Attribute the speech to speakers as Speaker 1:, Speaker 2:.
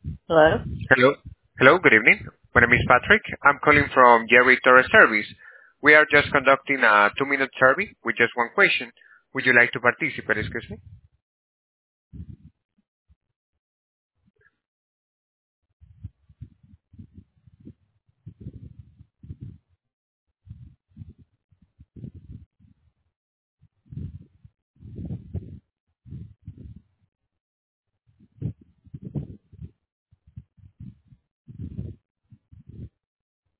Speaker 1: Hello?
Speaker 2: Hello. Hello, good evening. My name is Patrick. I'm calling from Jerry Torres Service. We are just conducting a 2-minute survey with just one question. Would you like to participate, excuse me?